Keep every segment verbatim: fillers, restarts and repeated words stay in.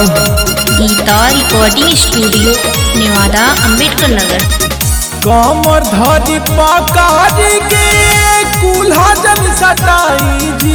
Geeta recording studio Newada Ambedkar Nagar. कमर धरी पकारी के कुल्हा जन सटाई जी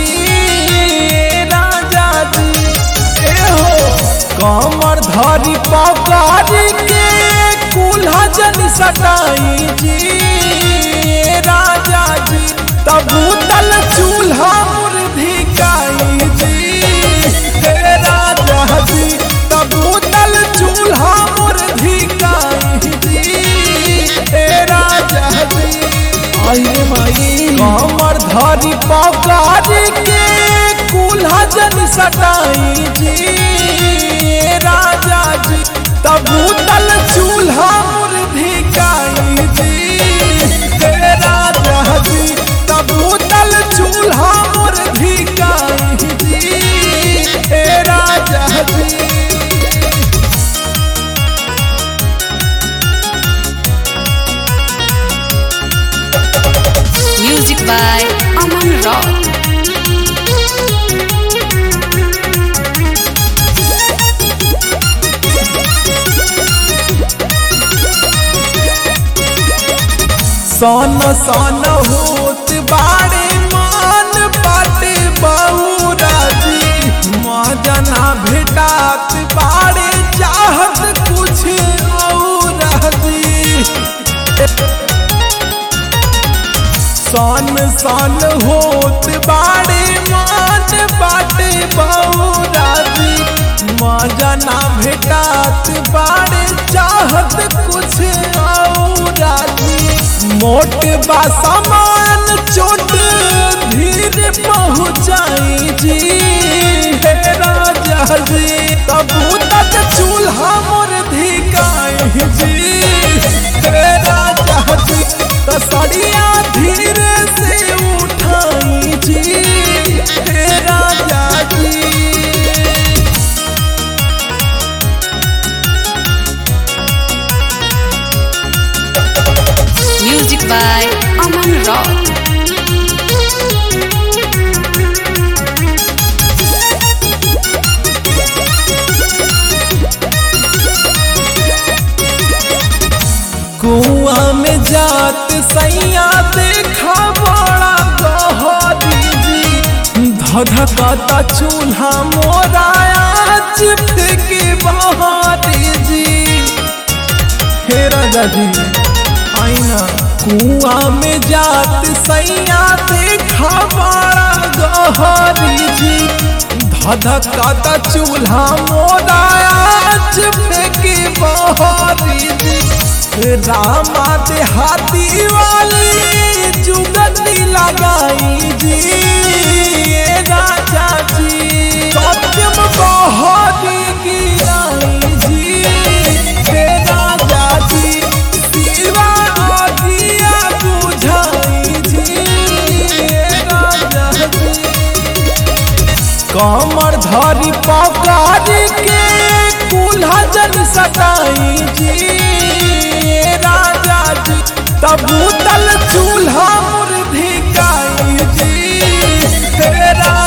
राजा जी ए हो। कमर धरी पकारी के कुल्हा जन सटाई जी राजा जी। तब तल चूल्हा मुर्धिकाई जी हे राजा जी। तब तल चूल्हा मुर्धिकाई जी हे राजा जी। आई माई कमर धरी पकारी के कुल्हा जन सटाई जी राजा जी। तब तल चूल्हा मुर्धिकाई जी हे राजा जी। तब तल चूल्हा मुर्धिकाई जी हे राजा जी। Music by Aman Rock. सन सन होत बाड़े मान बाटे बहुरा जी। मजना भेटात बाड़े चाहत कुछ और जी। सन सन होत बाड़े मान बाटे बहुरा जी। मजना भेटात बाड़े चाहत कुछ और जी। मोट बा सामान चोट धीरे पहुँचाई जी हे राजा जी। तब तक चूल्हा मुर्धिकाई जी हे राजा जी। तसड़िया धीरे से उठाई जी हे राजा जी। Music by Aman Rock. कुआं में जात सैया देखा बड़ा गहरी जी। धधकता चूल्हा मोराया चिपट के बहारी जी हे राजा जी। आईना कुआं में जात सैया देखा बड़ा गहरी जी। धधकता चूल्हा मोराया चिपट के बहारी जी। रामा देहाती वाली जुगती लगाई जी राजा जी। सत्यम बहारी गिराई जी हे राजा जी। शिवा आगिया बुझाई जी हे राजा जी। कमर धरी पकारी के कुल्हा जन सटाई जी राजा जी। तब तल चूल्हा मुर्धिकाई जी हे राजा।